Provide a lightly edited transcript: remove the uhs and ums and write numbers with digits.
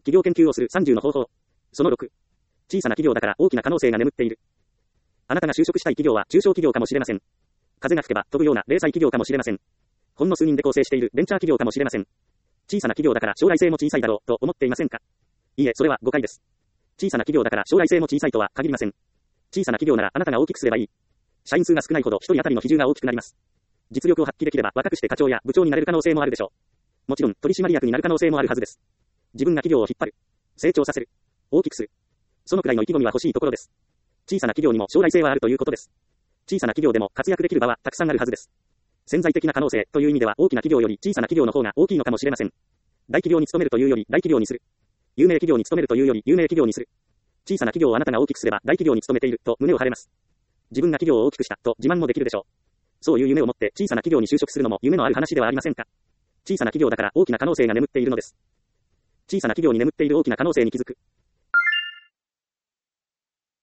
企業研究をする30の方法。その6。小さな企業だから大きな可能性が眠っている。あなたが就職したい企業は中小企業かもしれません。風が吹けば飛ぶような零細企業かもしれません。ほんの数人で構成しているベンチャー企業かもしれません。小さな企業だから将来性も小さいだろうと思っていませんか？いいえ、それは誤解です。小さな企業だから将来性も小さいとは限りません。小さな企業ならあなたが大きくすればいい。社員数が少ないほど一人当たりの比重が大きくなります。実力を発揮できれば若くして課長や部長になれる可能性もあるでしょう。もちろん取締役になる可能性もあるはずです。自分が企業を引っ張る。成長させる。大きくする。そのくらいの意気込みは欲しいところです。小さな企業にも将来性はあるということです。小さな企業でも活躍できる場はたくさんあるはずです。潜在的な可能性という意味では大きな企業より小さな企業の方が大きいのかもしれません。大企業に勤めるというより大企業にする。有名企業に勤めるというより有名企業にする。小さな企業をあなたが大きくすれば大企業に勤めていると胸を張れます。自分が企業を大きくしたと自慢もできるでしょう。そういう夢を持って小さな企業に就職するのも夢のある話ではありませんか。小さな企業だから大きな可能性が眠っているのです。小さな企業に眠っている大きな可能性に気づく。